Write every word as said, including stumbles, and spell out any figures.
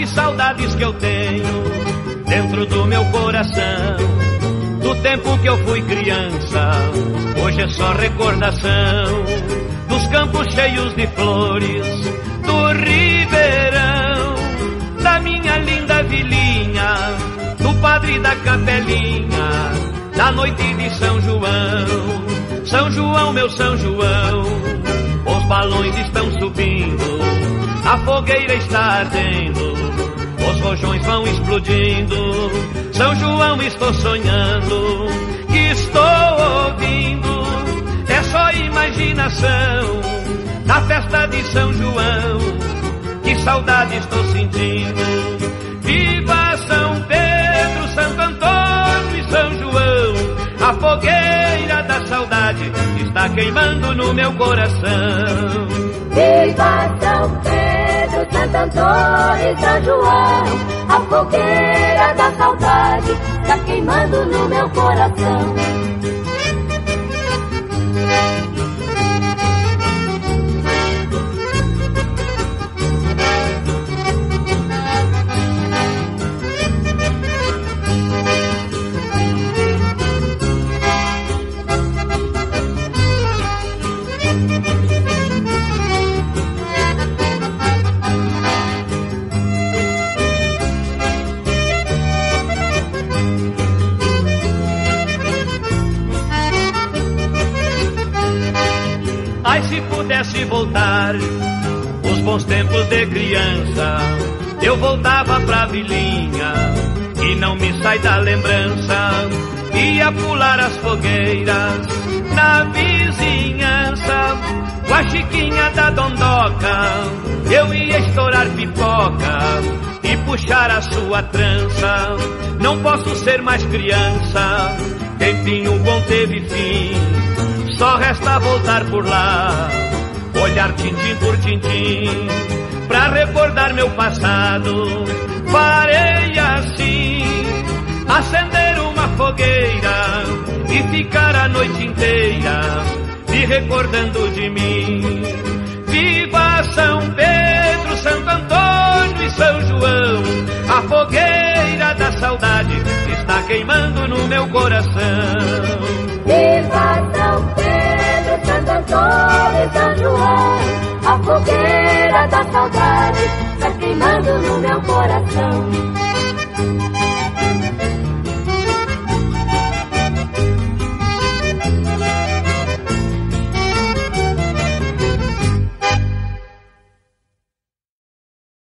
que saudades que eu tenho dentro do meu coração. Do tempo que eu fui criança, hoje é só recordação. Dos campos cheios de flores, do ribeirão, da minha linda vilinha, do padre da capelinha, da noite de São João. São João, meu São João, os balões estão subindo, a fogueira está ardendo, os rojões vão explodindo. São João, estou sonhando, que estou ouvindo, é só imaginação da festa de São João. Que saudade estou sentindo. Viva São Pedro, Santo Antônio e São João, a fogueira da saudade está queimando no meu coração. Viva São Pedro, Santo Antônio e São João, a fogueira da saudade está queimando no meu coração. Ai, se pudesse voltar os bons tempos de criança, eu voltava pra vilinha, que não me sai da lembrança. Ia pular as fogueiras na vizinhança, com a chiquinha da dondoca, eu ia estourar pipoca e puxar a sua trança. Não posso ser mais criança, tempinho bom teve fim, só resta voltar por lá, olhar tintim por tintim, pra recordar meu passado. Farei assim, acender uma fogueira e ficar a noite inteira me recordando de mim. Viva São Pedro, Santo Antônio e São João, a fogueira da saudade está queimando no meu coração. Viva São Pedro, Santo Antônio e São João, a fogueira da saudade está queimando no meu coração.